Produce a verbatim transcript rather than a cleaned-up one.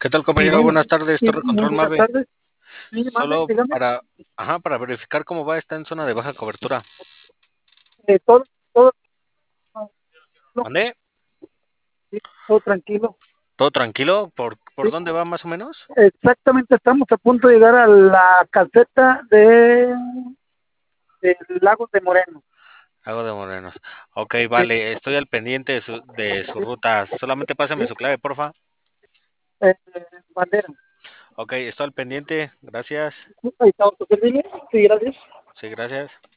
¿Qué tal, Sí, compañero? muy, Buenas tardes, sí, Torre muy Control buenas Mave. tardes. Sí, mande, Solo dígame. para, ajá, para verificar cómo va, está en zona de baja cobertura. Eh, todo, todo, todo, ¿Mandé? sí, todo tranquilo. ¿Todo tranquilo? ¿Por, por Sí, dónde va más o menos? exactamente, estamos a punto de llegar a la caseta de, de Lagos de Moreno. Hago de Morenos. Ok, Sí, vale, estoy al pendiente de su, de su sí, ruta. Solamente sí, pásame su clave, porfa. eh, bandera. Ok, estoy al pendiente. Gracias. Ahí está, ¿ok? Sí, gracias. Sí, gracias.